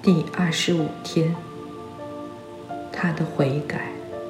第25天，他的悔改。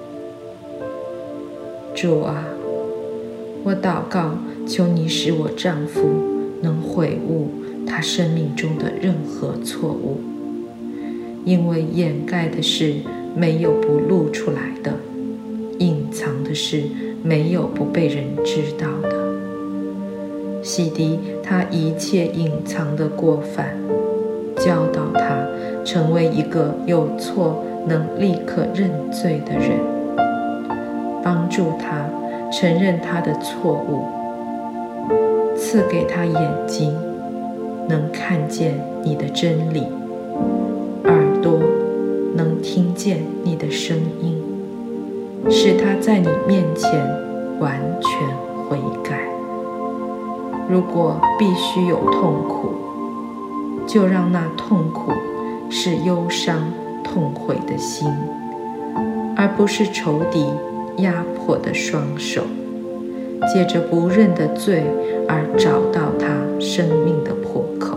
主啊，我祷告，求你使我丈夫能悔悟他生命中的任何错误，因为掩盖的事没有不露出来的，隐藏的事没有不被人知道的。洗涤他一切隐藏的过犯，教导他成为一个有错能立刻认罪的人，帮助他承认他的错误，赐给他眼睛能看见你的真理，耳朵能听见你的声音，使他在你面前完全悔改。如果必须有痛苦，就让那痛苦是忧伤痛悔的心，而不是仇敌压迫的双手，借着不认的罪而找到他生命的破口。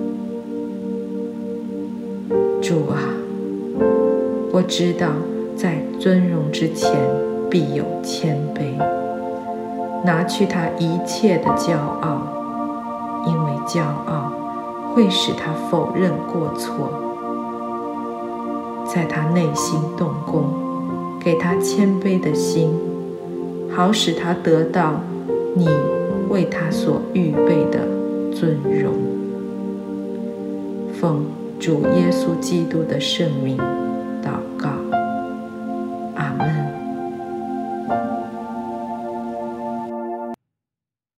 主啊，我知道在尊荣之前必有谦卑，拿去他一切的骄傲，因为骄傲会使他否认过错，在他内心动工，给他谦卑的心，好使他得到你为他所预备的尊荣。奉主耶稣基督的圣名